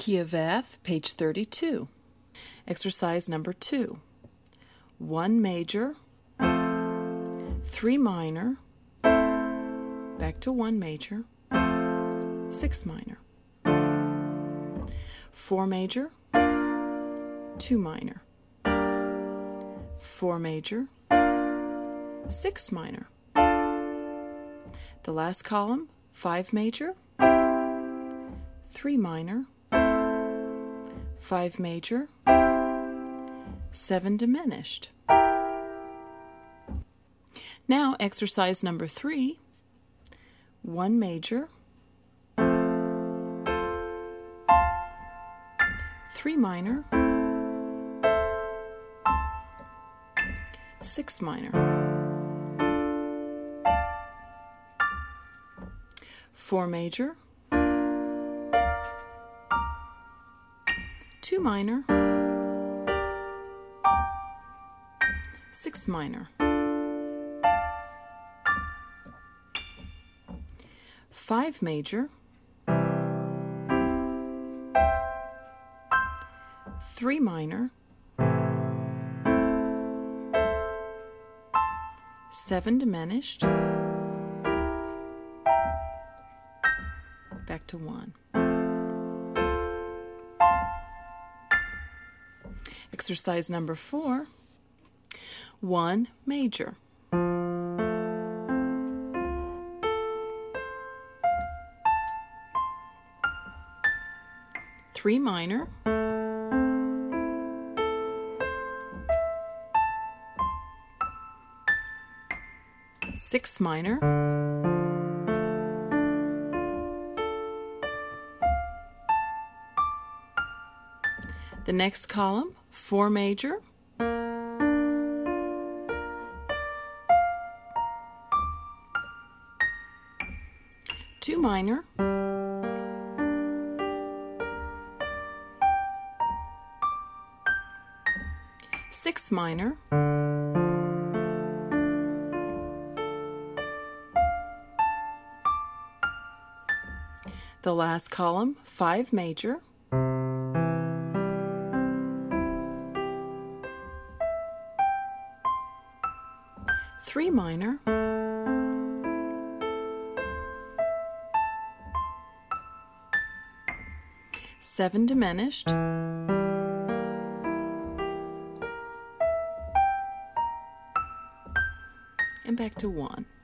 Kiev F, page 32. Exercise number 2. 1 major, 3 minor, back to 1 major, 6 minor. 4 major, 2 minor. 4 major, 6 minor. The last column, 5 major, 3 minor, 5 major, 7 diminished. Now exercise number 3, 1 major, 3 minor, 6 minor. 4 major, 2 minor, 6 minor. 5 major, 3 minor, 7 diminished, back to 1. Exercise number 4, 1 major. 3 minor, 6 minor, 4 major, 2 minor, 6 minor, the last column, 5 major, 3 minor, 7 diminished, and back to 1.